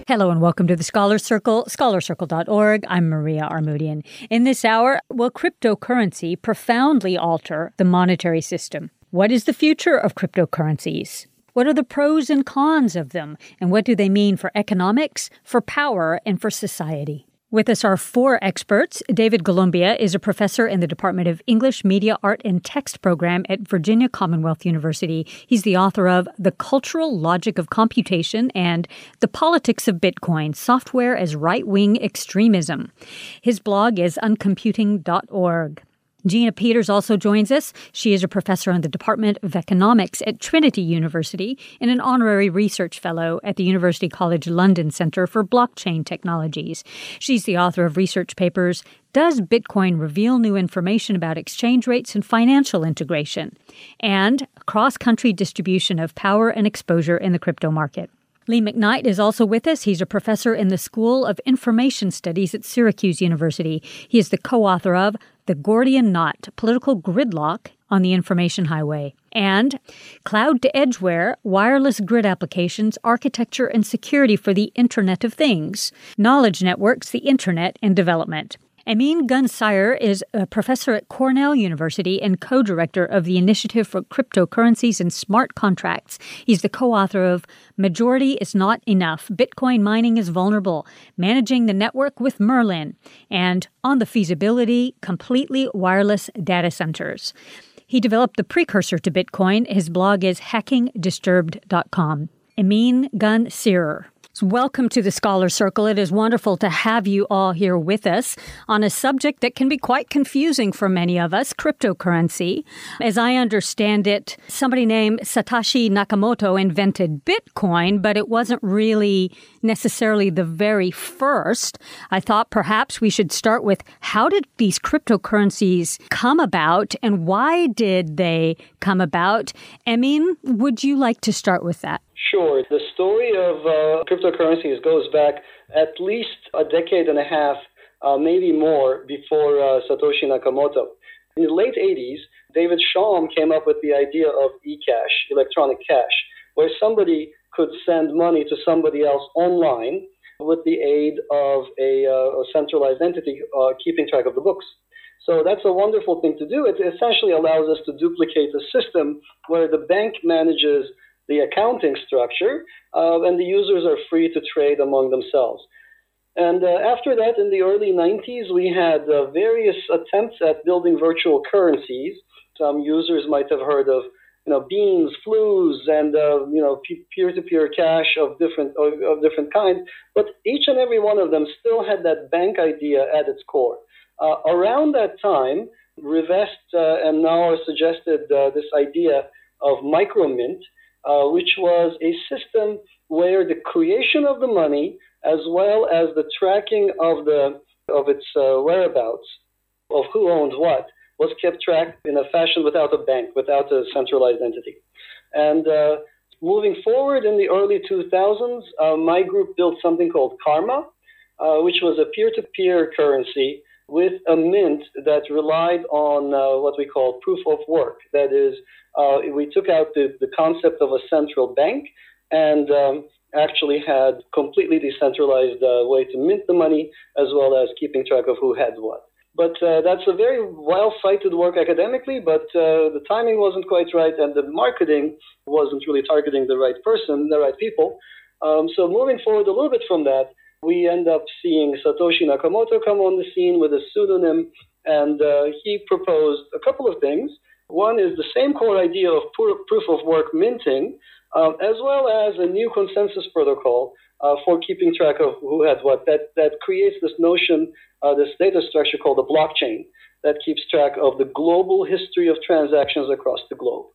Hello and welcome to the Scholar Circle, scholarcircle.org. I'm Maria Armoudian. In this hour, will cryptocurrency profoundly alter the monetary system? What is the future of cryptocurrencies? What are the pros and cons of them? And what do they mean for economics, for power, and for society? With us are four experts. David Golumbia is a professor in the Department of English, Media, Art, and Text program at Virginia Commonwealth University. He's the author of The Cultural Logic of Computation and The Politics of Bitcoin, Software as Right-Wing Extremism. His blog is uncomputing.org. Gina Peters also joins us. She is a professor in the Department of Economics at Trinity University and an honorary research fellow at the University College London Centre for Blockchain Technologies. She's the author of research papers, Does Bitcoin Reveal New Information About Exchange Rates and Financial Integration? And Cross-Country Distribution of Power and Exposure in the Crypto Market. Lee McKnight is also with us. He's a professor in the School of Information Studies at Syracuse University. He is the co-author of The Gordian Knot, Political Gridlock on the Information Highway, and Cloud-to-Edgeware, Wireless Grid Applications, Architecture and Security for the Internet of Things, Knowledge Networks, the Internet, and Development. Amin Gunsayer is a professor at Cornell University and co-director of the Initiative for Cryptocurrencies and Smart Contracts. He's the co-author of Majority is Not Enough, Bitcoin Mining is Vulnerable, Managing the Network with Merlin, and On the Feasibility, Completely Wireless Data Centers. He developed the precursor to Bitcoin. His blog is hackingdisturbed.com. Amin Gunsayer. Welcome to the Scholar Circle. It is wonderful to have you all here with us on a subject that can be quite confusing for many of us, cryptocurrency. As I understand it, somebody named Satoshi Nakamoto invented Bitcoin, but it wasn't really necessarily the very first. I thought perhaps we should start with how did these cryptocurrencies come about and why did they come about? Amin, would you like to start with that? Sure. The story of cryptocurrencies goes back at least a decade and a half, maybe more, before Satoshi Nakamoto. In the late 80s, David Chaum came up with the idea of eCash, electronic cash, where somebody could send money to somebody else online with the aid of a centralized entity keeping track of the books. So that's a wonderful thing to do. It essentially allows us to duplicate a system where the bank manages the accounting structure, and the users are free to trade among themselves. And after that, in the early 90s, we had various attempts at building virtual currencies. Some users might have heard of, beans, flues, and peer-to-peer cash of different kinds. But each and every one of them still had that bank idea at its core. Around that time, Rivest and Naur suggested this idea of micromint, which was a system where the creation of the money, as well as the tracking of its whereabouts, of who owned what, was kept track in a fashion without a bank, without a centralized entity. And moving forward in the early 2000s, my group built something called Karma, which was a peer-to-peer currency with a mint that relied on what we call proof of work. That is, we took out the concept of a central bank and actually had completely decentralized way to mint the money, as well as keeping track of who had what. But that's a very well-cited work academically, but the timing wasn't quite right, and the marketing wasn't really targeting the right person, the right people. So moving forward a little bit from that, we end up seeing Satoshi Nakamoto come on the scene with a pseudonym, and he proposed a couple of things. One is the same core idea of proof of work minting, as well as a new consensus protocol for keeping track of who had what. That creates this notion, this data structure called a blockchain that keeps track of the global history of transactions across the globe.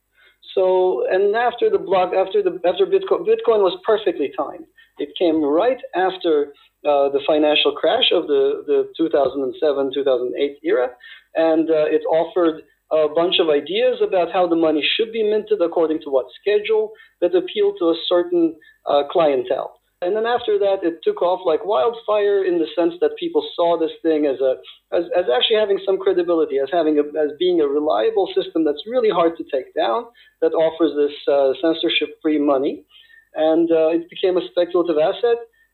So, and after Bitcoin was perfectly timed. It came right after the financial crash of the 2007-2008 era, and it offered a bunch of ideas about how the money should be minted according to what schedule that appealed to a certain clientele. And then after that, it took off like wildfire in the sense that people saw this thing as actually having some credibility, as being a reliable system that's really hard to take down, that offers this censorship-free money. And it became a speculative asset.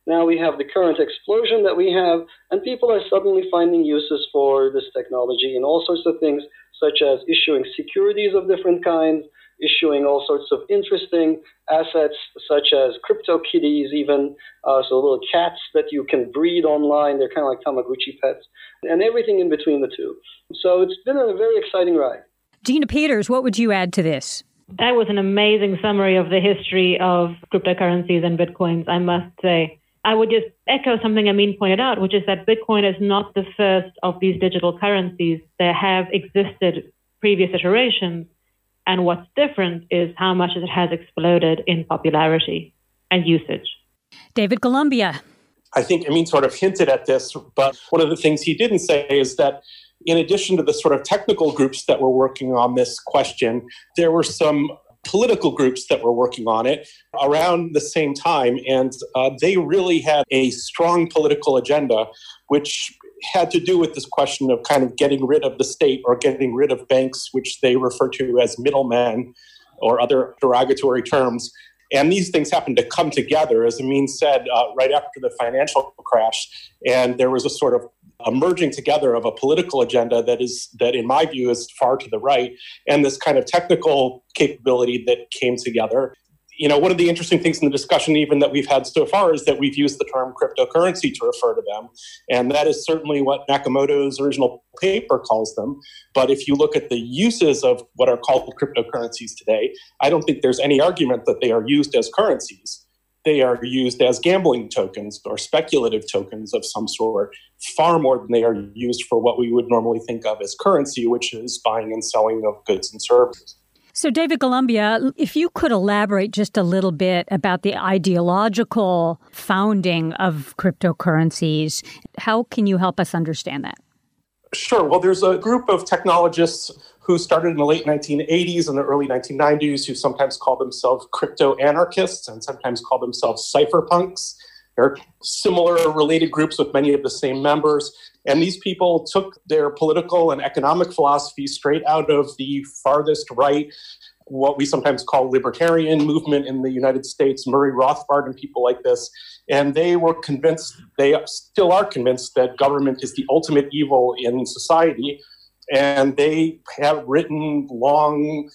Now we have the current explosion that we have, and people are suddenly finding uses for this technology in all sorts of things, such as issuing securities of different kinds, issuing all sorts of interesting assets, such as crypto kitties even, so little cats that you can breed online. They're kind of like Tamagotchi pets, and everything in between the two. So it's been a very exciting ride. Gina Peters, what would you add to this? That was an amazing summary of the history of cryptocurrencies and Bitcoins, I must say. I would just echo something Amin pointed out, which is that Bitcoin is not the first of these digital currencies. There have existed previous iterations, and what's different is how much it has exploded in popularity and usage. David Columbia. I think Amin sort of hinted at this, but one of the things he didn't say is that in addition to the sort of technical groups that were working on this question, there were some political groups that were working on it around the same time. And they really had a strong political agenda, which had to do with this question of kind of getting rid of the state or getting rid of banks, which they refer to as middlemen or other derogatory terms. And these things happened to come together, as Amin said, right after the financial crash. And there was a sort of a merging together of a political agenda that in my view is far to the right, and this kind of technical capability that came together. You know, one of the interesting things in the discussion even that we've had so far is that we've used the term cryptocurrency to refer to them. And that is certainly what Nakamoto's original paper calls them. But if you look at the uses of what are called cryptocurrencies today, I don't think there's any argument that they are used as currencies. They are used as gambling tokens or speculative tokens of some sort, far more than they are used for what we would normally think of as currency, which is buying and selling of goods and services. So, David Columbia, if you could elaborate just a little bit about the ideological founding of cryptocurrencies, how can you help us understand that? Sure. Well, there's a group of technologists who started in the late 1980s and the early 1990s who sometimes call themselves crypto-anarchists and sometimes call themselves cypherpunks. They're similar related groups with many of the same members. And these people took their political and economic philosophy straight out of the farthest right, what we sometimes call libertarian movement in the United States, Murray Rothbard and people like this. And they were convinced, they still are convinced, that government is the ultimate evil in society. And they have written long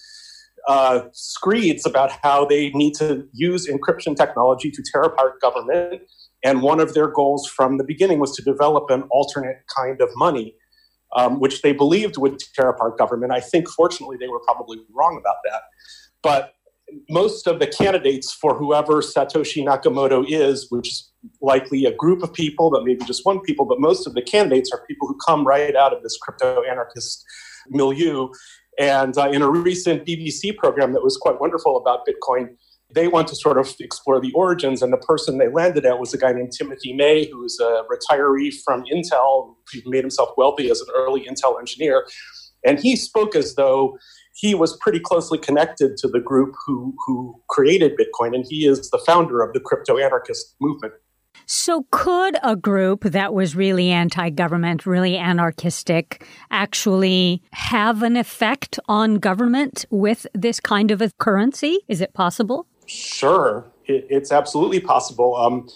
screeds about how they need to use encryption technology to tear apart government. And one of their goals from the beginning was to develop an alternate kind of money, which they believed would tear apart government. I think, fortunately, they were probably wrong about that. But most of the candidates for whoever Satoshi Nakamoto is, which is likely a group of people, but maybe just one people, but most of the candidates are people who come right out of this crypto-anarchist milieu. And in a recent BBC program that was quite wonderful about Bitcoin, they want to sort of explore the origins, and the person they landed at was a guy named Timothy May, who's a retiree from Intel, who made himself wealthy as an early Intel engineer. And he spoke as though he was pretty closely connected to the group who created Bitcoin, and he is the founder of the crypto-anarchist movement. So could a group that was really anti-government, really anarchistic, actually have an effect on government with this kind of a currency? Is it possible? Sure, it's absolutely possible.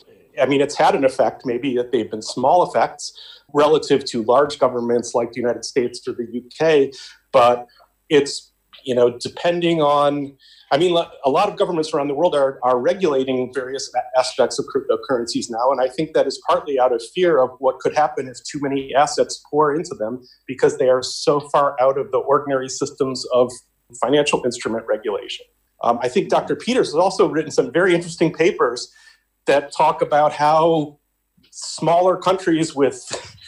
I mean, it's had an effect. Maybe that they've been small effects relative to large governments like the United States or the UK, but it's, depending on, a lot of governments around the world are regulating various aspects of cryptocurrencies now, and I think that is partly out of fear of what could happen if too many assets pour into them because they are so far out of the ordinary systems of financial instrument regulation. I think Dr. Peters has also written some very interesting papers that talk about how smaller countries with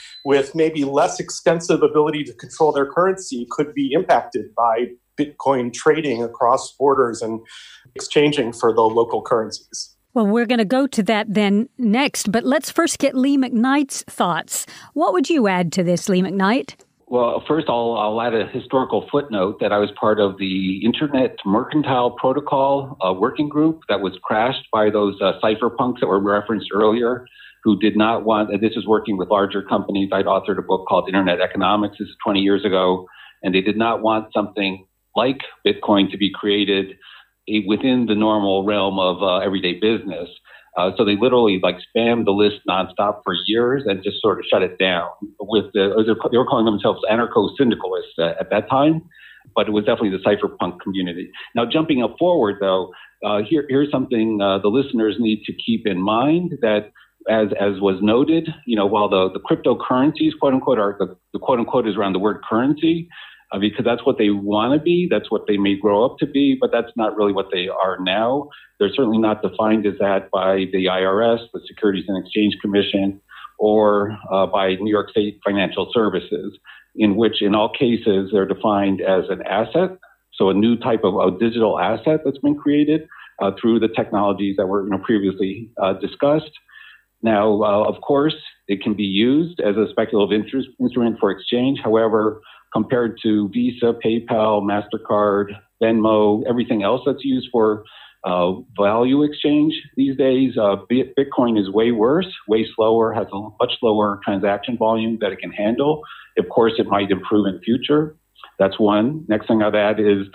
maybe less extensive ability to control their currency could be impacted by Bitcoin trading across borders and exchanging for the local currencies. Well, we're going to go to that then next, but let's first get Lee McKnight's thoughts. What would you add to this, Lee McKnight? Well, first I'll add a historical footnote that I was part of the Internet Mercantile Protocol working group that was crashed by those cypherpunks that were referenced earlier, who did not want, this is working with larger companies. I'd authored a book called Internet Economics, this is 20 years ago, and they did not want something like Bitcoin to be created within the normal realm of everyday business. So they literally spammed the list nonstop for years and just sort of shut it down. They were calling themselves anarcho-syndicalists at that time, but it was definitely the cypherpunk community. Now, jumping up forward, though, here's something the listeners need to keep in mind, that as was noted, while the cryptocurrencies, quote unquote, the quote unquote is around the word currency, because that's what they want to be, that's what they may grow up to be, but that's not really what they are now. They're certainly not defined as that by the IRS, the Securities and Exchange Commission, or by New York State Financial Services, in which in all cases they're defined as an asset, so a new type of a digital asset that's been created through the technologies that were previously discussed. Now, of course, it can be used as a speculative instrument for exchange. However, compared to Visa, PayPal, MasterCard, Venmo, everything else that's used for value exchange these days, Bitcoin is way worse, way slower, has a much lower transaction volume that it can handle. Of course, it might improve in future. That's one. Next thing I'd add is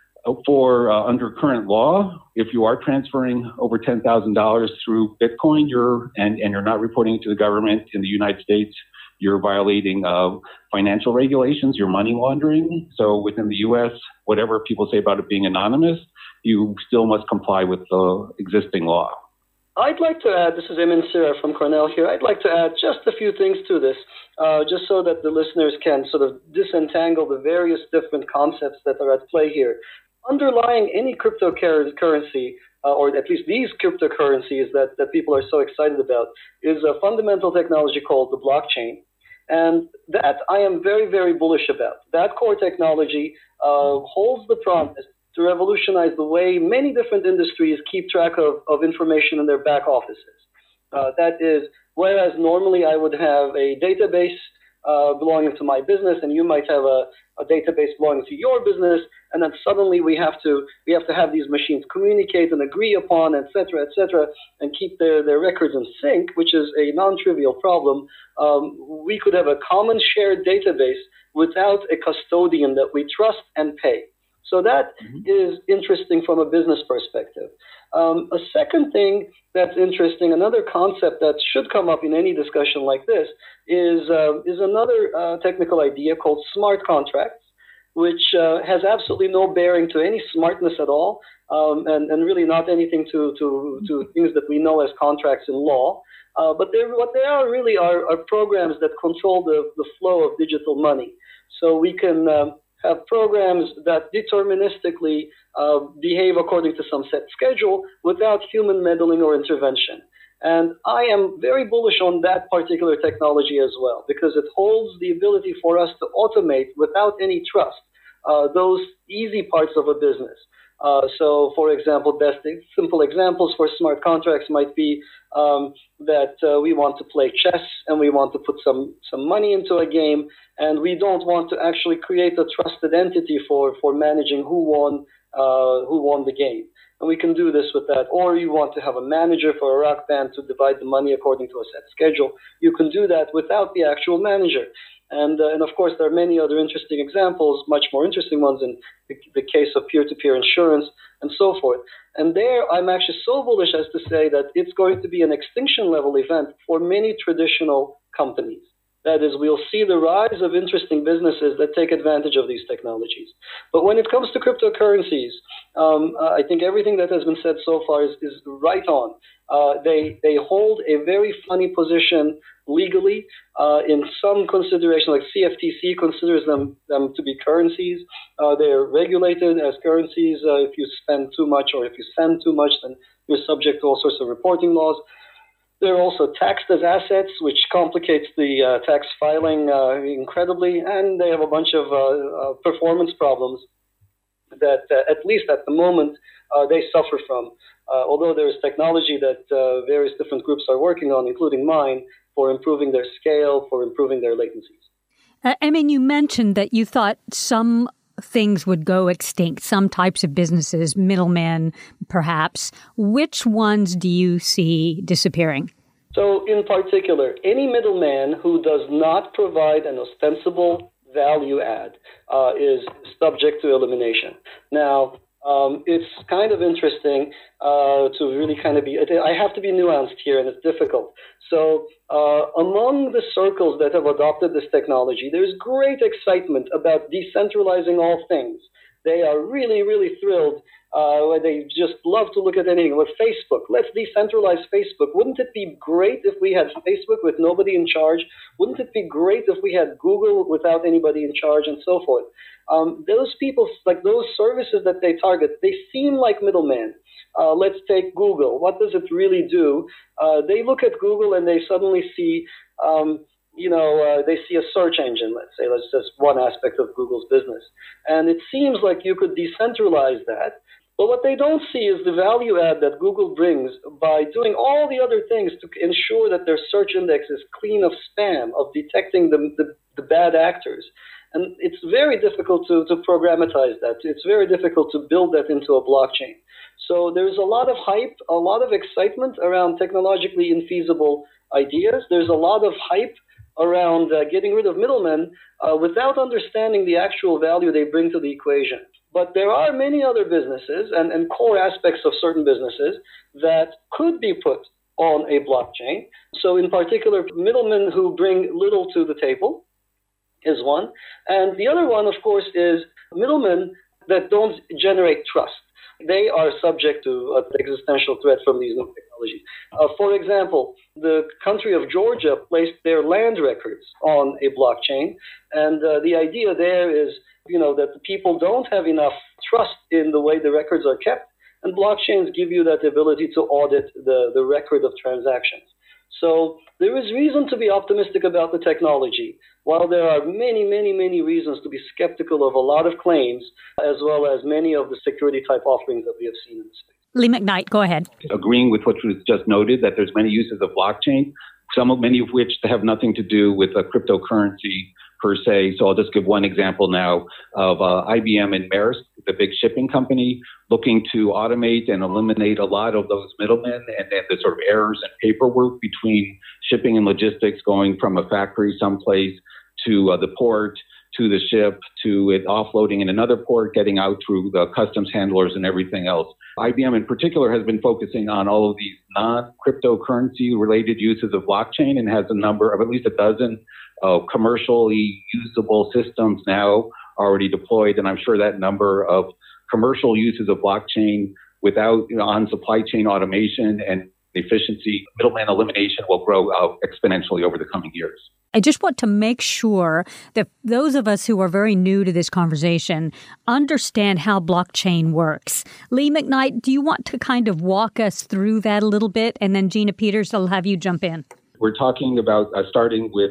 for under current law, if you are transferring over $10,000 through Bitcoin, you're not reporting it to the government in the United States, you're violating financial regulations, you're money laundering. So within the U.S., whatever people say about it being anonymous, you still must comply with the existing law. I'd like to add, this is Emin Sira from Cornell here, I'd like to add just a few things to this, just so that the listeners can sort of disentangle the various different concepts that are at play here. Underlying any cryptocurrency, or at least these cryptocurrencies that people are so excited about, is a fundamental technology called the blockchain. And that I am very, very bullish about. That core technology holds the promise to revolutionize the way many different industries keep track of information in their back offices. That is, whereas normally I would have a database belonging to my business, and you might have a database belonging to your business, and then suddenly we have to have these machines communicate and agree upon, et cetera, and keep their records in sync, which is a non-trivial problem. We could have a common shared database without a custodian that we trust and pay. So that is interesting from a business perspective. A second thing that's interesting, another concept that should come up in any discussion like this, is another technical idea called smart contracts, which has absolutely no bearing to any smartness at all, and really not anything to things that we know as contracts in law. But what they are really are programs that control the flow of digital money. So we can have programs that deterministically behave according to some set schedule without human meddling or intervention. And I am very bullish on that particular technology as well, because it holds the ability for us to automate without any trust those easy parts of a business. So, for example, simple examples for smart contracts might be that we want to play chess and we want to put some money into a game, and we don't want to actually create a trusted entity for managing who won the game. And we can do this with that. Or you want to have a manager for a rock band to divide the money according to a set schedule. You can do that without the actual manager. And of course, there are many other interesting examples, much more interesting ones in the case of peer-to-peer insurance and so forth. And there, I'm actually so bullish as to say that it's going to be an extinction-level event for many traditional companies. That is, we'll see the rise of interesting businesses that take advantage of these technologies. But when it comes to cryptocurrencies, I think everything that has been said so far is right on. They hold a very funny position legally. In some consideration, like CFTC considers them to be currencies. They're regulated as currencies. If you spend too much or if you send too much, then you're subject to all sorts of reporting laws. They're also taxed as assets, which complicates the tax filing incredibly, and they have a bunch of performance problems that, at least at the moment, they suffer from. Although there is technology that various different groups are working on, including mine, for improving their scale, for improving their latencies. Emin, you mentioned that you thought some things would go extinct, some types of businesses, middlemen perhaps. Which ones do you see disappearing? So in particular, any middleman who does not provide an ostensible value add is subject to elimination. Now, It's kind of interesting to really kind of be, I have to be nuanced here, and it's difficult. So among the circles that have adopted this technology, there's great excitement about decentralizing all things. They are really, really thrilled. They just love to look at anything. With Facebook, let's decentralize Facebook. Wouldn't it be great if we had Facebook with nobody in charge? Wouldn't it be great if we had Google without anybody in charge, and so forth? Those people, like those services that they target, they seem like middlemen. Let's take Google. What does it really do? They look at Google and they suddenly see, they see a search engine, let's say. That's just one aspect of Google's business. And it seems like you could decentralize that. But what they don't see is the value add that Google brings by doing all the other things to ensure that their search index is clean of spam, of detecting the bad actors. And it's very difficult to programmatize that. It's very difficult to build that into a blockchain. So there's a lot of hype, a lot of excitement around technologically infeasible ideas. There's a lot of hype around getting rid of middlemen without understanding the actual value they bring to the equation. But there are many other businesses and core aspects of certain businesses that could be put on a blockchain. So in particular, middlemen who bring little to the table is one. And the other one, of course, is middlemen that don't generate trust. They are subject to an existential threat from these new technologies. For example, the country of Georgia placed their land records on a blockchain. And the idea there is, that the people don't have enough trust in the way the records are kept. And blockchains give you that ability to audit the record of transactions. So there is reason to be optimistic about the technology, while there are many, many, many reasons to be skeptical of a lot of claims, as well as many of the security-type offerings that we have seen in the space. Lee McKnight, go ahead. Agreeing with what was just noted, that there's many uses of blockchain, many of which have nothing to do with a cryptocurrency per se. So I'll just give one example now of IBM and Maersk, the big shipping company, looking to automate and eliminate a lot of those middlemen and the sort of errors and paperwork between shipping and logistics, going from a factory someplace to the port, to the ship, to it offloading in another port, getting out through the customs handlers and everything else. IBM in particular has been focusing on all of these non-cryptocurrency related uses of blockchain and has a number of at least a dozen commercially usable systems now already deployed. And I'm sure that number of commercial uses of blockchain without on supply chain automation and efficiency, middleman elimination will grow exponentially over the coming years. I just want to make sure that those of us who are very new to this conversation understand how blockchain works. Lee McKnight, do you want to kind of walk us through that a little bit? And then Gina Peters, I'll have you jump in. We're talking about starting with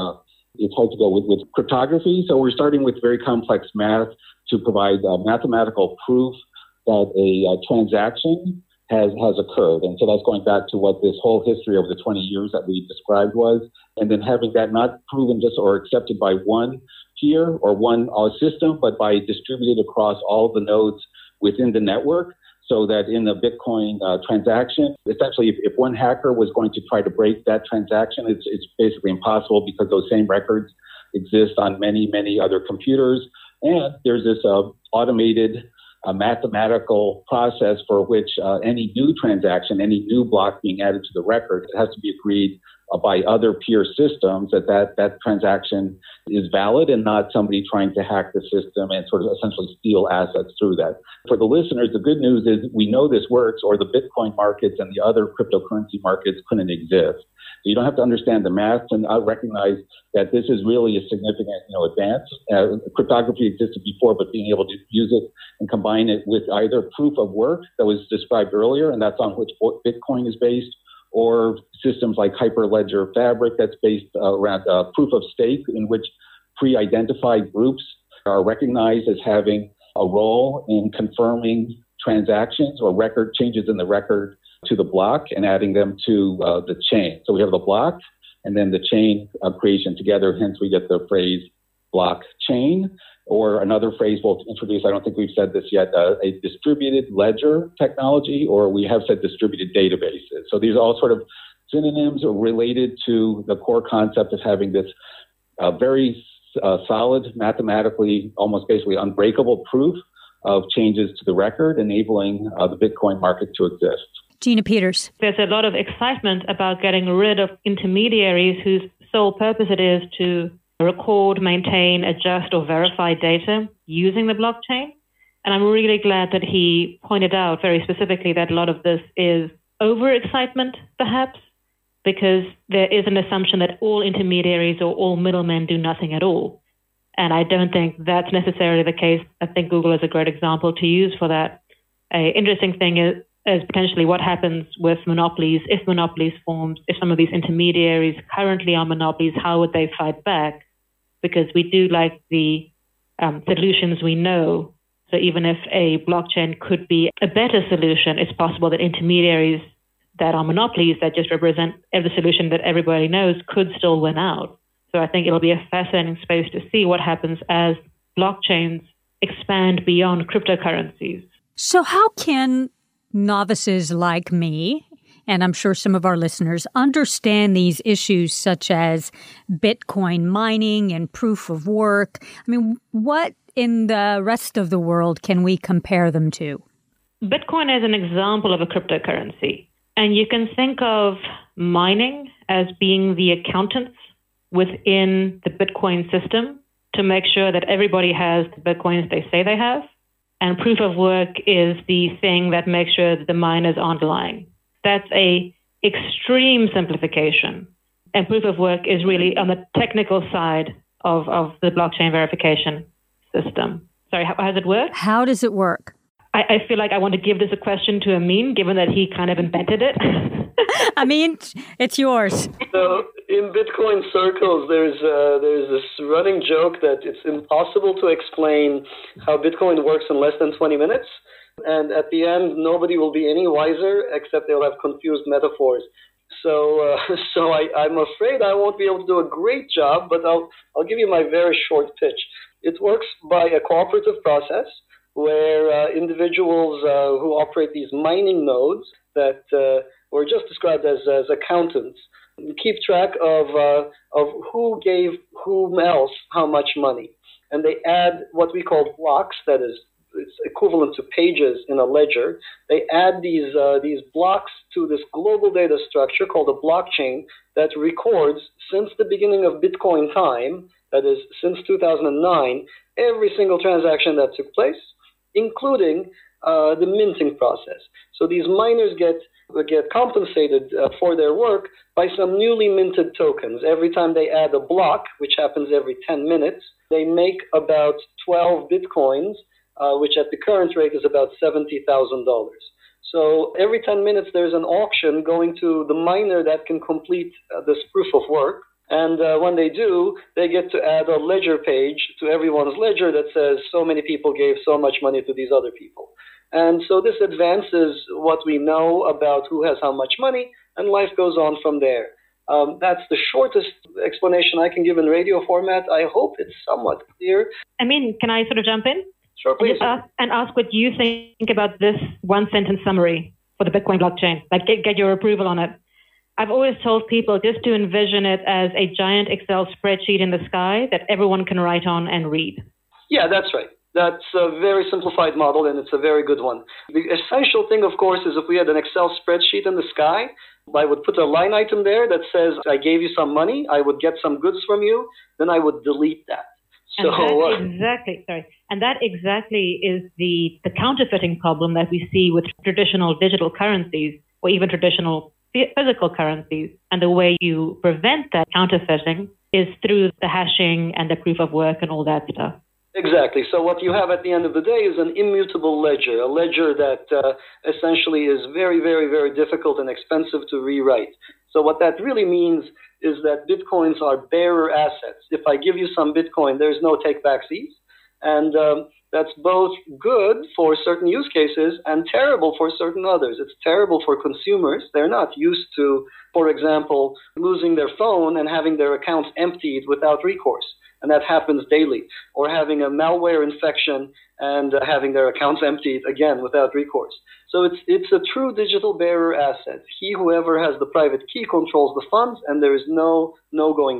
it's hard to go with cryptography. So we're starting with very complex math to provide mathematical proof that a transaction has occurred. And so that's going back to what this whole history over the 20 years that we described was. And then having that not proven just or accepted by one peer or one system, but by distributed across all the nodes within the network. So that in the Bitcoin transaction, essentially, if one hacker was going to try to break that transaction, it's basically impossible because those same records exist on many, many other computers. And there's this automated mathematical process for which any new transaction, any new block being added to the record, it has to be agreed by other peer systems that transaction is valid and not somebody trying to hack the system and sort of essentially steal assets through that. For the listeners, the good news is we know this works, or the Bitcoin markets and the other cryptocurrency markets couldn't exist. So you don't have to understand the math and recognize that this is really a significant advance. Cryptography existed before, but being able to use it and combine it with either proof of work that was described earlier, and that's on which Bitcoin is based, or systems like Hyperledger Fabric that's based around proof of stake, in which pre-identified groups are recognized as having a role in confirming transactions or record changes in the record to the block and adding them to the chain. So we have the block and then the chain creation together. Hence, we get the phrase blockchain, or another phrase we'll introduce, I don't think we've said this yet, a distributed ledger technology, or we have said distributed databases. So these are all sort of synonyms related to the core concept of having this very solid, mathematically, almost basically unbreakable proof of changes to the record, enabling the Bitcoin market to exist. Gina Peters. There's a lot of excitement about getting rid of intermediaries whose sole purpose it is to record, maintain, adjust, or verify data using the blockchain. And I'm really glad that he pointed out very specifically that a lot of this is overexcitement, perhaps, because there is an assumption that all intermediaries or all middlemen do nothing at all. And I don't think that's necessarily the case. I think Google is a great example to use for that. An interesting thing is potentially what happens with monopolies, if monopolies form, if some of these intermediaries currently are monopolies, how would they fight back? Because we do like the solutions we know. So even if a blockchain could be a better solution, it's possible that intermediaries that are monopolies that just represent every solution that everybody knows could still win out. So I think it'll be a fascinating space to see what happens as blockchains expand beyond cryptocurrencies. So how can novices like me, and I'm sure some of our listeners, understand these issues such as Bitcoin mining and proof of work? I mean, what in the rest of the world can we compare them to? Bitcoin is an example of a cryptocurrency. And you can think of mining as being the accountants within the Bitcoin system to make sure that everybody has the Bitcoins they say they have. And proof of work is the thing that makes sure that the miners aren't lying. That's a extreme simplification. And proof of work is really on the technical side of the blockchain verification system. Sorry, how does it work? How does it work? I feel like I want to give this a question to Amin, given that he kind of invented it. Amin, it's yours. So in Bitcoin circles, there's this running joke that it's impossible to explain how Bitcoin works in less than 20 minutes. And at the end, nobody will be any wiser, except they'll have confused metaphors. So I'm afraid I won't be able to do a great job, but I'll give you my very short pitch. It works by a cooperative process where individuals who operate these mining nodes that were just described as accountants keep track of who gave whom else how much money. And they add what we call blocks, that is, it's equivalent to pages in a ledger. They add these blocks to this global data structure called a blockchain that records since the beginning of Bitcoin time, that is, since 2009, every single transaction that took place, including the minting process. So these miners get compensated for their work by some newly minted tokens. Every time they add a block, which happens every 10 minutes, they make about 12 Bitcoins, which at the current rate is about $70,000. So every 10 minutes, there's an auction going to the miner that can complete this proof of work. And when they do, they get to add a ledger page to everyone's ledger that says so many people gave so much money to these other people. And so this advances what we know about who has how much money, and life goes on from there. That's the shortest explanation I can give in radio format. I hope it's somewhat clear. I mean, can I sort of jump in? Sure, please. And ask what you think about this one-sentence summary for the Bitcoin blockchain. Like, get your approval on it. I've always told people just to envision it as a giant Excel spreadsheet in the sky that everyone can write on and read. Yeah, that's right. That's a very simplified model, and it's a very good one. The essential thing, of course, is if we had an Excel spreadsheet in the sky, I would put a line item there that says, I gave you some money, I would get some goods from you, then I would delete that. And that exactly is the counterfeiting problem that we see with traditional digital currencies or even traditional physical currencies. And the way you prevent that counterfeiting is through the hashing and the proof of work and all that stuff. Exactly. So what you have at the end of the day is an immutable ledger, a ledger that essentially is very, very, very difficult and expensive to rewrite. So what that really means is that Bitcoins are bearer assets. If I give you some Bitcoin, there's no take-back fees. And that's both good for certain use cases and terrible for certain others. It's terrible for consumers. They're not used to, for example, losing their phone and having their accounts emptied without recourse. And that happens daily. Or having a malware infection and having their accounts emptied, again, without recourse. So it's a true digital bearer asset. Whoever has the private key controls the funds, and there is no going back.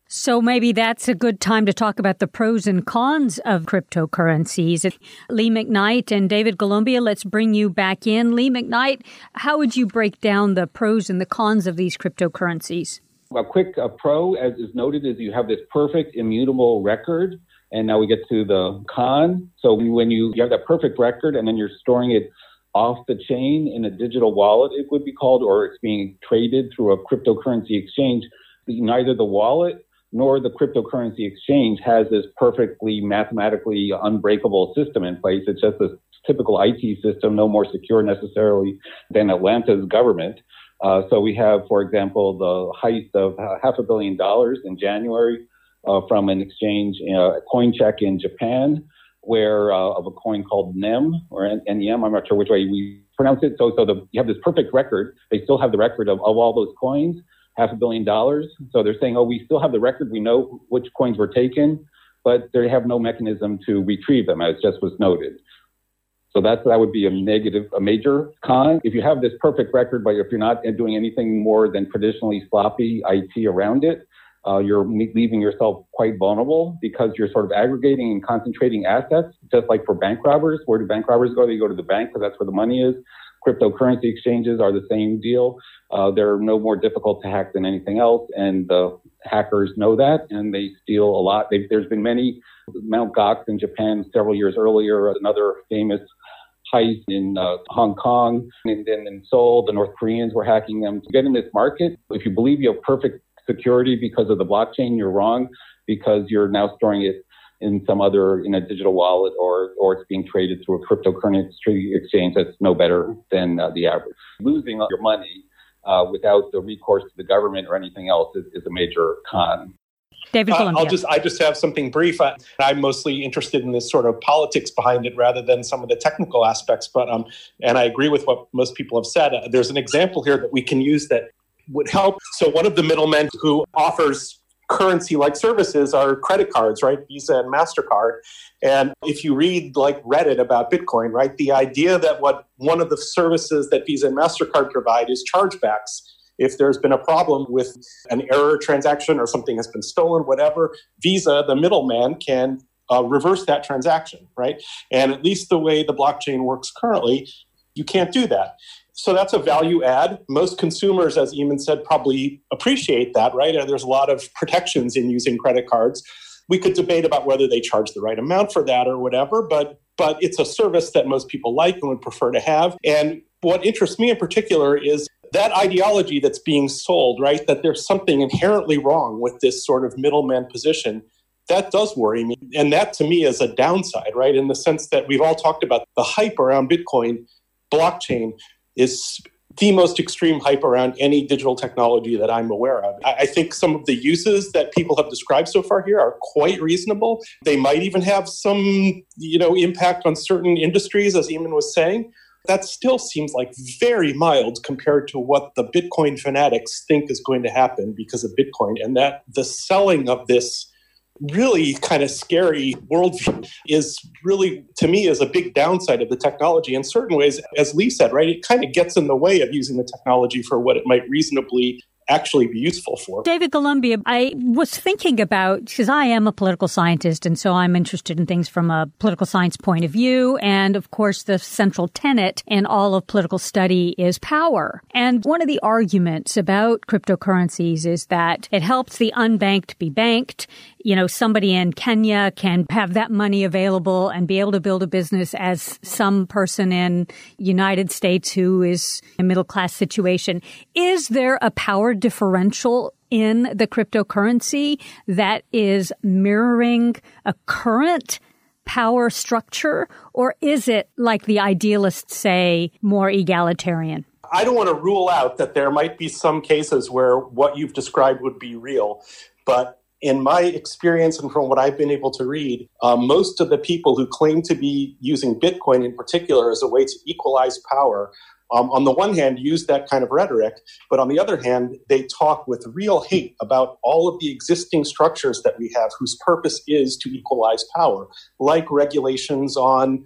So maybe that's a good time to talk about the pros and cons of cryptocurrencies. Lee McKnight and David Columbia, let's bring you back in. Lee McKnight, how would you break down the pros and the cons of these cryptocurrencies? A quick pro, as is noted, is you have this perfect immutable record. And now we get to the con. So when you have that perfect record and then you're storing it off the chain in a digital wallet, it would be called, or it's being traded through a cryptocurrency exchange, neither the wallet nor the cryptocurrency exchange has this perfectly mathematically unbreakable system in place. It's just a typical IT system, no more secure necessarily than Atlanta's government. So we have, for example, the heist of $500 million in January from an exchange, CoinCheck in Japan, where of a coin called NEM or NEM. I'm not sure which way we pronounce it. So you have this perfect record. They still have the record of all those coins. $500 million. So they're saying, we still have the record. We know which coins were taken, but they have no mechanism to retrieve them, as just was noted. So that would be a major con. If you have this perfect record, but if you're not doing anything more than traditionally sloppy IT around it, you're leaving yourself quite vulnerable because you're sort of aggregating and concentrating assets, just like for bank robbers. Where do bank robbers go? They go to the bank because that's where the money is. Cryptocurrency exchanges are the same deal. They're no more difficult to hack than anything else, and the hackers know that, and they steal a lot. There's been many. Mt. Gox in Japan several years earlier, another famous heist in Hong Kong, and then in Seoul, the North Koreans were hacking them. To get in this market, if you believe you have perfect security because of the blockchain, you're wrong, because you're now storing it in a digital wallet, or it's being traded through a cryptocurrency exchange that's no better than the average. Losing your money without the recourse to the government or anything else is a major con. David Columbia. I just have something brief. I'm mostly interested in this sort of politics behind it rather than some of the technical aspects. But and I agree with what most people have said. There's an example here that we can use that would help. So one of the middlemen who offers currency-like services are credit cards, right? Visa and MasterCard. And if you read like Reddit about Bitcoin, right, the idea that what one of the services that Visa and MasterCard provide is chargebacks. If there's been a problem with an error transaction or something has been stolen, whatever, Visa, the middleman, can reverse that transaction, right? And at least the way the blockchain works currently, you can't do that. So that's a value add. Most consumers, as Eamon said, probably appreciate that, right? And there's a lot of protections in using credit cards. We could debate about whether they charge the right amount for that or whatever, but it's a service that most people like and would prefer to have. And what interests me in particular is that ideology that's being sold, right? That there's something inherently wrong with this sort of middleman position. That does worry me. And that to me is a downside, right? In the sense that we've all talked about the hype around Bitcoin, blockchain is the most extreme hype around any digital technology that I'm aware of. I think some of the uses that people have described so far here are quite reasonable. They might even have some, impact on certain industries, as Eamon was saying. That still seems like very mild compared to what the Bitcoin fanatics think is going to happen because of Bitcoin. And that the selling of this really kind of scary worldview is really, to me, is a big downside of the technology. In certain ways, as Lee said, right, it kind of gets in the way of using the technology for what it might reasonably actually be useful for. David Columbia, I was thinking about, because I am a political scientist, and so I'm interested in things from a political science point of view. And of course, the central tenet in all of political study is power. And one of the arguments about cryptocurrencies is that it helps the unbanked be banked. Somebody in Kenya can have that money available and be able to build a business as some person in United States who is in a middle-class situation. Is there a power differential in the cryptocurrency that is mirroring a current power structure, or is it, like the idealists say, more egalitarian? I don't want to rule out that there might be some cases where what you've described would be real, but in my experience and from what I've been able to read, most of the people who claim to be using Bitcoin in particular as a way to equalize power, on the one hand, use that kind of rhetoric, but on the other hand, they talk with real hate about all of the existing structures that we have whose purpose is to equalize power, like regulations on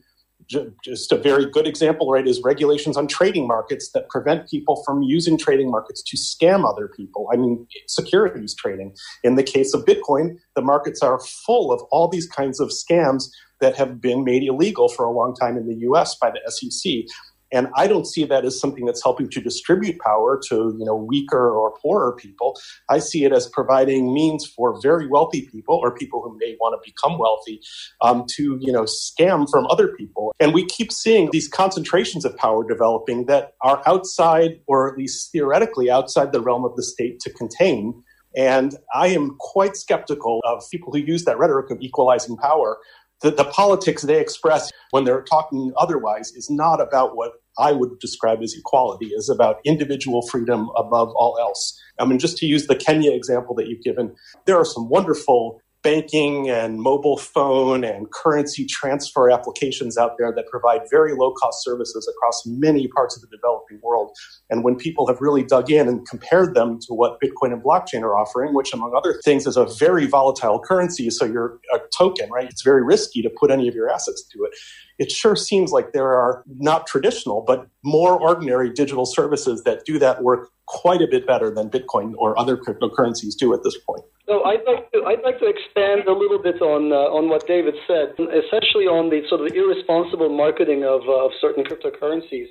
just a very good example, right, is regulations on trading markets that prevent people from using trading markets to scam other people. I mean, securities trading. In the case of Bitcoin, the markets are full of all these kinds of scams that have been made illegal for a long time in the US by the SEC. And I don't see that as something that's helping to distribute power to, weaker or poorer people. I see it as providing means for very wealthy people or people who may want to become wealthy to, scam from other people. And we keep seeing these concentrations of power developing that are outside, or at least theoretically outside the realm of the state to contain. And I am quite skeptical of people who use that rhetoric of equalizing power. The politics they express when they're talking otherwise is not about what I would describe as equality, is about individual freedom above all else. I mean, just to use the Kenya example that you've given, there are some wonderful banking and mobile phone and currency transfer applications out there that provide very low-cost services across many parts of the developing world. And when people have really dug in and compared them to what Bitcoin and blockchain are offering, which among other things is a very volatile currency, so you're a token, right? It's very risky to put any of your assets to it. It sure seems like there are not traditional, but more ordinary digital services that do that work quite a bit better than Bitcoin or other cryptocurrencies do at this point. So I'd like to expand a little bit on what David said, essentially on the sort of irresponsible marketing of certain cryptocurrencies.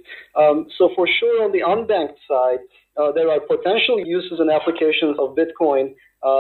So for sure, on the unbanked side, there are potential uses and applications of Bitcoin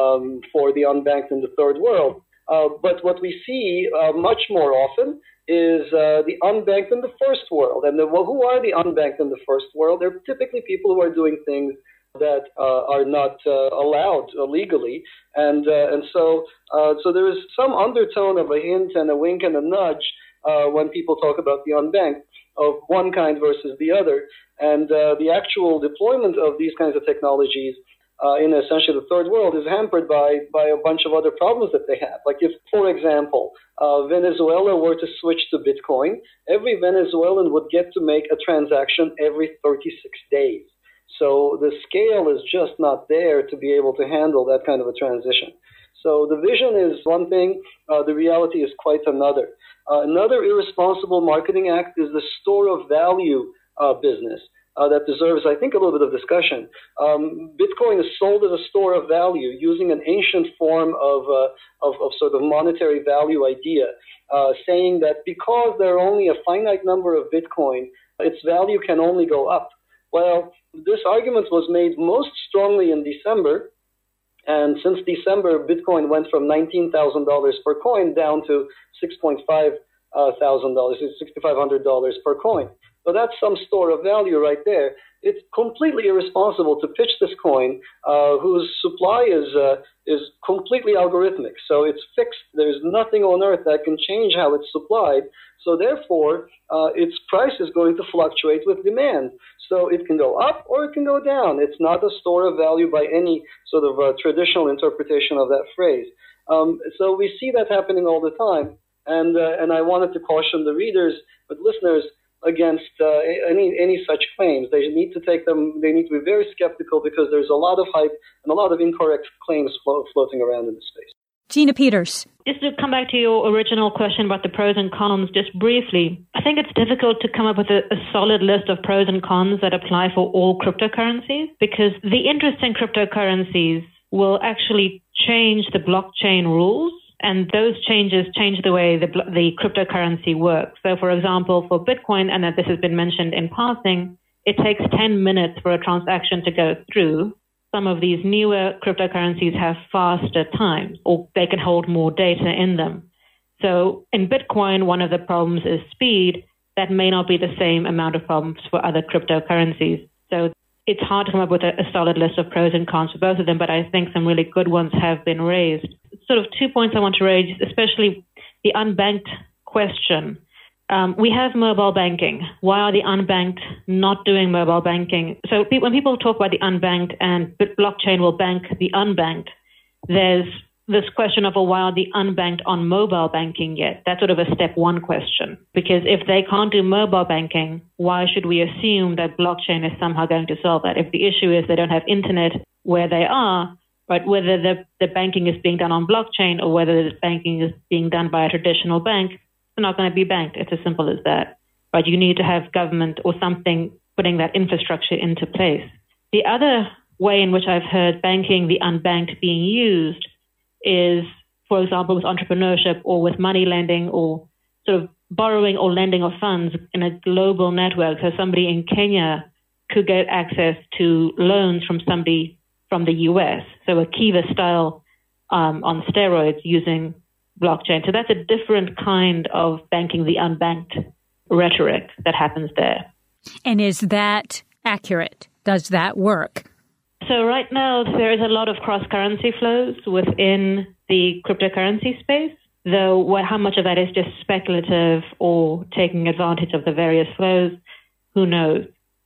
for the unbanked in the third world. But what we see much more often is the unbanked in the first world. And who are the unbanked in the first world? They're typically people who are doing things that are not allowed legally. And so there is some undertone of a hint and a wink and a nudge when people talk about the unbanked of one kind versus the other. And the actual deployment of these kinds of technologies in essentially the third world is hampered by a bunch of other problems that they have. Like if, for example, Venezuela were to switch to Bitcoin, every Venezuelan would get to make a transaction every 36 days. So the scale is just not there to be able to handle that kind of a transition. So the vision is one thing, the reality is quite another. Another irresponsible marketing act is the store of value business. That deserves, I think, a little bit of discussion. Bitcoin is sold as a store of value using an ancient form of sort of monetary value idea, saying that because there are only a finite number of Bitcoin, its value can only go up. Well, this argument was made most strongly in December, and since December, Bitcoin went from $19,000 per coin down to $6,500, $6,500 per coin. So that's some store of value right there. It's completely irresponsible to pitch this coin whose supply is completely algorithmic. So it's fixed. There's nothing on earth that can change how it's supplied. So therefore, its price is going to fluctuate with demand. So it can go up or it can go down. It's not a store of value by any sort of traditional interpretation of that phrase. So we see that happening all the time. And I wanted to caution the readers, but listeners, against any such claims. They need to take them. They need to be very skeptical because there's a lot of hype and a lot of incorrect claims floating around in the space. Gina Peters. Just to come back to your original question about the pros and cons, just briefly, I think it's difficult to come up with a solid list of pros and cons that apply for all cryptocurrencies, because the interest in cryptocurrencies will actually change the blockchain rules. And those changes change the way the cryptocurrency works. So, for example, for Bitcoin, and that this has been mentioned in passing, it takes 10 minutes for a transaction to go through. Some of these newer cryptocurrencies have faster times, or they can hold more data in them. So in Bitcoin, one of the problems is speed. That may not be the same amount of problems for other cryptocurrencies. So it's hard to come up with a solid list of pros and cons for both of them, but I think some really good ones have been raised. Sort of 2 points I want to raise, especially the unbanked question. We have mobile banking. Why are the unbanked not doing mobile banking? So when people talk about the unbanked and blockchain will bank the unbanked, there's this question of, well, why are the unbanked on mobile banking yet? That's sort of a step one question. Because if they can't do mobile banking, why should we assume that blockchain is somehow going to solve that? If the issue is they don't have internet where they are, but whether the banking is being done on blockchain or whether the banking is being done by a traditional bank, not going to be banked. It's as simple as that. But you need to have government or something putting that infrastructure into place. The other way in which I've heard banking the unbanked being used is, for example, with entrepreneurship or with money lending or sort of borrowing or lending of funds in a global network. So somebody in Kenya could get access to loans from somebody from the US. So a Kiva style on steroids using blockchain. So that's a different kind of banking the unbanked rhetoric that happens there. And is that accurate? Does that work? So right now, there is a lot of cross-currency flows within the cryptocurrency space, though how much of that is just speculative or taking advantage of the various flows, who knows?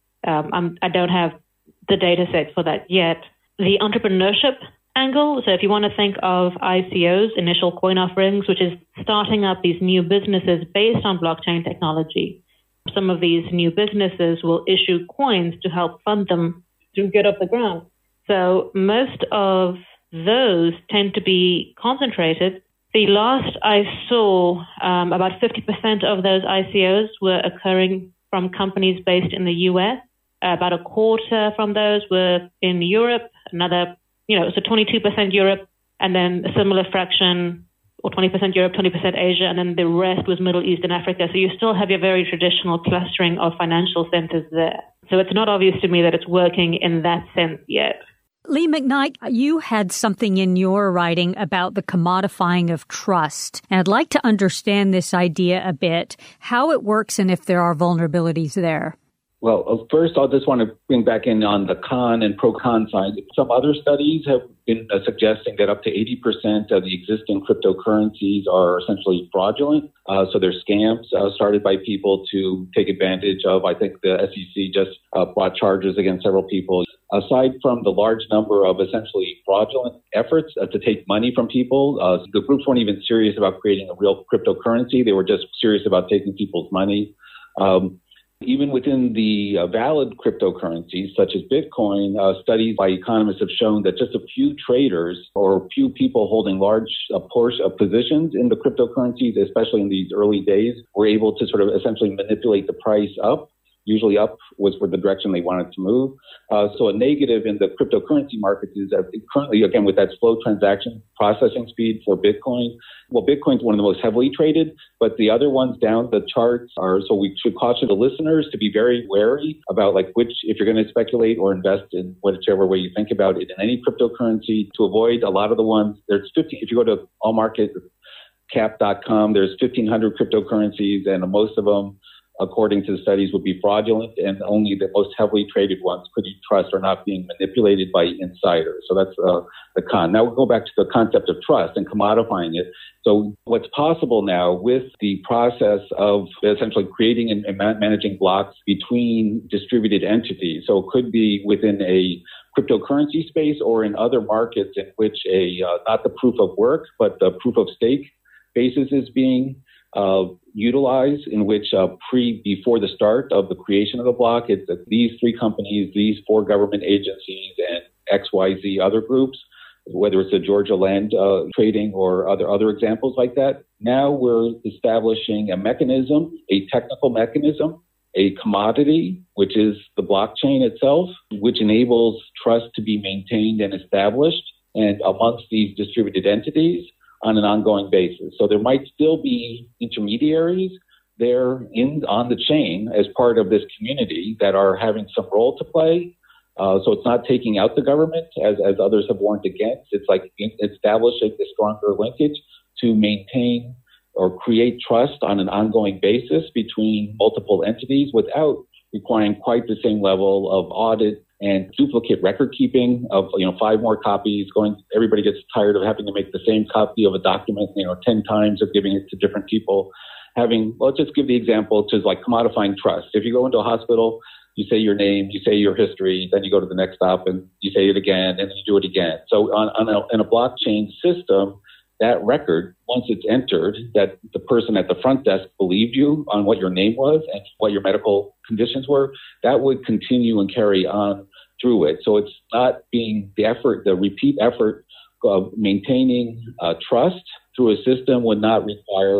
I don't have the data sets for that yet. The entrepreneurship angle, so if you want to think of ICOs, initial coin offerings, which is starting up these new businesses based on blockchain technology. Some of these new businesses will issue coins to help fund them to get off the ground. So most of those tend to be concentrated. The last I saw, about 50% of those ICOs were occurring from companies based in the US. About a quarter from those were in Europe, another, so 22% Europe, and then a similar fraction, or 20% Europe, 20% Asia, and then the rest was Middle East and Africa. So you still have your very traditional clustering of financial centers there. So it's not obvious to me that it's working in that sense yet. Lee McKnight, you had something in your writing about the commodifying of trust. And I'd like to understand this idea a bit, how it works and if there are vulnerabilities there. Well, first, I'll just want to bring back in on the con and pro-con side. Some other studies have been suggesting that up to 80% of the existing cryptocurrencies are essentially fraudulent. So they're scams started by people to take advantage of. I think the SEC just brought charges against several people. Aside from the large number of essentially fraudulent efforts to take money from people, the groups weren't even serious about creating a real cryptocurrency. They were just serious about taking people's money. Even within the valid cryptocurrencies, such as Bitcoin, studies by economists have shown that just a few traders or a few people holding large portion of positions in the cryptocurrencies, especially in these early days, were able to sort of essentially manipulate the price up. Usually up was for the direction they wanted to move. So a negative in the cryptocurrency markets is that currently, again, with that slow transaction processing speed for Bitcoin, well, Bitcoin's one of the most heavily traded, but the other ones down the charts are, so we should caution the listeners to be very wary about if you're going to speculate or invest in whichever way you think about it in any cryptocurrency, to avoid a lot of the ones, if you go to allmarketcap.com, there's 1,500 cryptocurrencies and most of them, according to the studies, would be fraudulent, and only the most heavily traded ones could you trust are not being manipulated by insiders. So that's the con. Now we'll go back to the concept of trust and commodifying it. So what's possible now with the process of essentially creating and managing blocks between distributed entities, so it could be within a cryptocurrency space or in other markets in which not the proof of work, but the proof of stake basis is being utilized, in which before the start of the creation of the block, it's these three companies, these four government agencies, and XYZ other groups, whether it's the Georgia Land Trading or other examples like that. Now we're establishing a mechanism, a technical mechanism, a commodity, which is the blockchain itself, which enables trust to be maintained and established and amongst these distributed entities on an ongoing basis. So there might still be intermediaries there on the chain as part of this community that are having some role to play. So it's not taking out the government as others have warned against. It's like establishing a stronger linkage to maintain or create trust on an ongoing basis between multiple entities without requiring quite the same level of audit and duplicate record keeping of 5 more copies. Everybody gets tired of having to make the same copy of a document 10 times of giving it to different people. Let's just give the example to like commodifying trust. If you go into a hospital, you say your name, you say your history, then you go to the next stop and you say it again, and then you do it again. So in a blockchain system, that record, once it's entered, that the person at the front desk believed you on what your name was and what your medical conditions were, that would continue and carry on through it. So it's not being the repeat effort of maintaining trust through a system would not require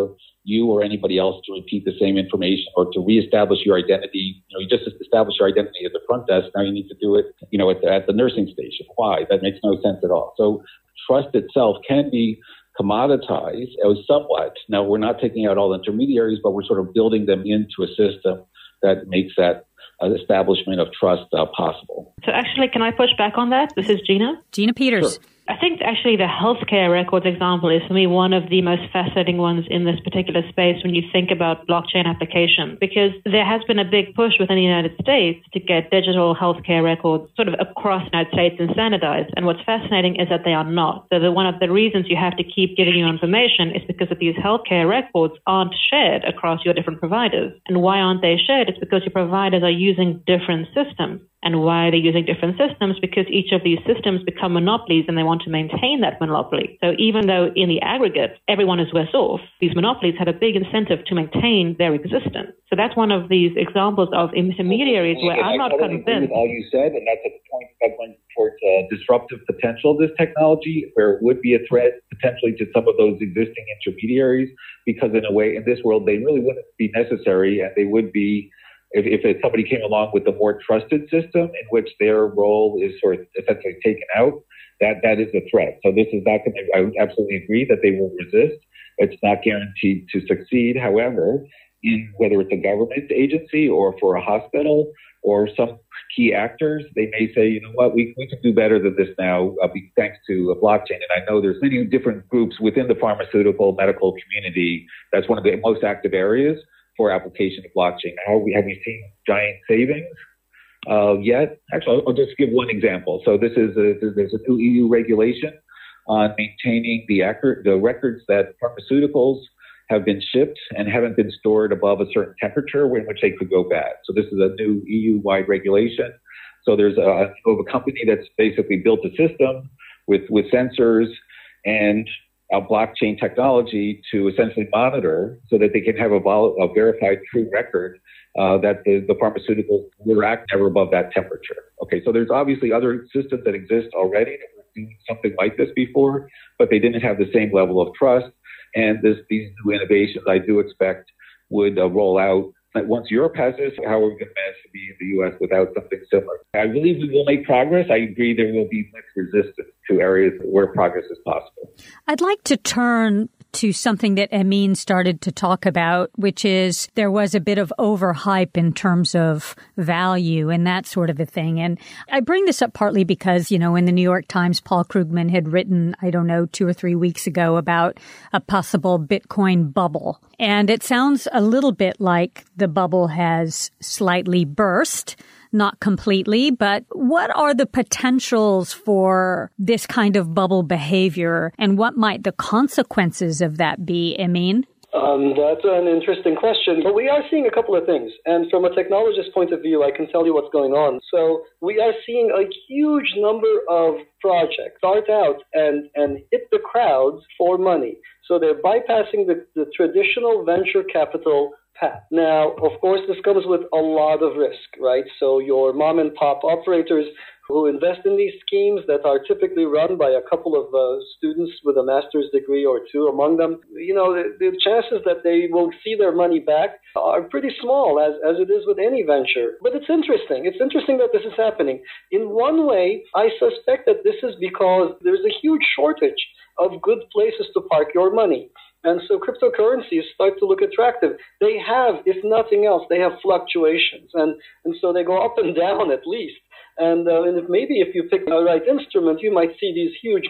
you or anybody else to repeat the same information or to reestablish your identity. You just established your identity at the front desk. Now you need to do it, at the nursing station. Why? That makes no sense at all. So trust itself can be commoditized somewhat. Now, we're not taking out all intermediaries, but we're sort of building them into a system that makes that establishment of trust possible. So actually, can I push back on that? This is Gina. Gina Peters. Sure. I think actually the healthcare records example is for me one of the most fascinating ones in this particular space when you think about blockchain applications, because there has been a big push within the United States to get digital healthcare records sort of across the United States and standardized. And what's fascinating is that they are not. So one of the reasons you have to keep giving you information is because of these healthcare records aren't shared across your different providers. And why aren't they shared? It's because your providers are using different systems. And why they're using different systems? Because each of these systems become monopolies and they want to maintain that monopoly. So even though in the aggregate, everyone is worse off, these monopolies have a big incentive to maintain their existence. So that's one of these examples of intermediaries where I'm not convinced. Agree with all you said, and that's a point that went towards disruptive potential of this technology, where it would be a threat potentially to some of those existing intermediaries, because in a way, in this world, they really wouldn't be necessary, and they would be if somebody came along with a more trusted system in which their role is sort of essentially taken out, that is a threat. So this is not going to, I would absolutely agree that they will resist. It's not guaranteed to succeed. However, whether it's a government agency or for a hospital or some key actors, they may say, you know what, we can do better than this now, thanks to a blockchain. And I know there's many different groups within the pharmaceutical medical community. That's one of the most active areas for application of blockchain. Have you seen giant savings yet? Actually, I'll just give one example. So there's a new EU regulation on maintaining the records that pharmaceuticals have been shipped and haven't been stored above a certain temperature in which they could go bad. So this is a new EU-wide regulation. So there's a company that's basically built a system with sensors and a blockchain technology to essentially monitor so that they can have a verified true record that the pharmaceuticals will act never above that temperature. Okay, so there's obviously other systems that exist already that were doing something like this before, but they didn't have the same level of trust. And these new innovations, I do expect, would roll out. Once Europe has this, how are we going to manage to be in the U.S. without something similar? I believe we will make progress. I agree there will be much resistance to areas where progress is possible. I'd like to turn to something that Emin started to talk about, which is there was a bit of overhype in terms of value and that sort of a thing. And I bring this up partly because, in the New York Times, Paul Krugman had written, 2 or 3 weeks ago about a possible Bitcoin bubble. And it sounds a little bit like the bubble has slightly burst. Not completely, but what are the potentials for this kind of bubble behavior, and what might the consequences of that be, Emin? That's an interesting question. But we are seeing a couple of things. And from a technologist point of view, I can tell you what's going on. So we are seeing a huge number of projects start out and hit the crowds for money. So they're bypassing the traditional venture capital path. Now, of course, this comes with a lot of risk, right? So your mom and pop operators who invest in these schemes that are typically run by a couple of students with a master's degree or two among them, the chances that they will see their money back are pretty small, as it is with any venture. But it's interesting. It's interesting that this is happening. In one way, I suspect that this is because there's a huge shortage of good places to park your money. And so cryptocurrencies start to look attractive. They have, if nothing else, they have fluctuations. And so they go up and down at least. And if you pick the right instrument, you might see these huge